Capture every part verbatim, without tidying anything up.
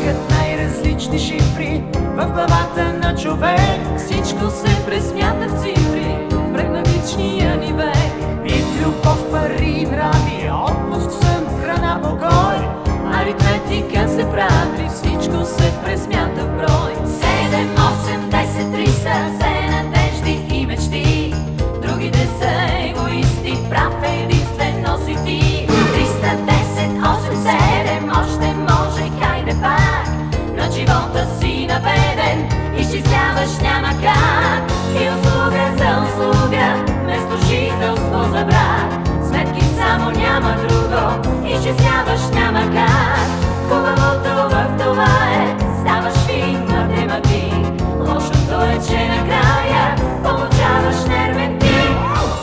Штракат най-различни шифри в главата на човек. Всичко се пресмята в цифри в прагматичния ни век. Бит, любов, пари, нрави, отпуск, сън, храна, покой. Аритметика се прави, всичко се пресмята в брой. Седем, осем, десет, триста, все надежди и мечти. Другите са егоисти, прав единствен носи ти. Триста, десет, осем, седем, още може, хайде пак. На живота си наведен, изчисляваш няма как. И услуга за услуга, вместо жителство за брак. Сметки само няма друго, изчисляваш няма как. Хубавото в това е, ставаш фин математик. Лошото е, че накрая получаваш нервен тик.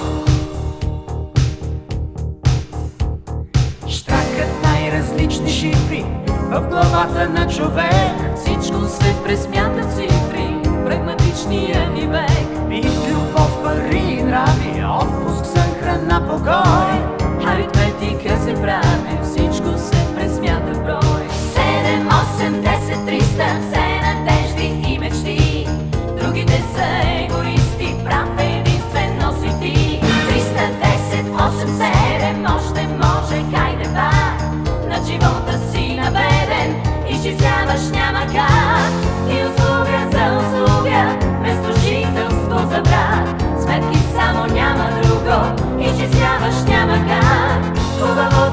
Штракат най-различни шифри в главата на човек. Всичко се пресмята в цифри в прагматичния ни век. Бит, любов, пари, нрави, отпуск, сън, храна, покой. Аритметика се прави, всичко се пресмята в брой. Седем, осем, десет, триста, все надежди и мечти. Другите са егоисти, прав единствен носи ти. Триста, десет, осем, седем, още може, хайде пак. На живота си наведен, изчисляваш няма как. И услуга за услуга, вместо жителство за брак. Сметки само няма друго, изчисляваш няма как. Хубаво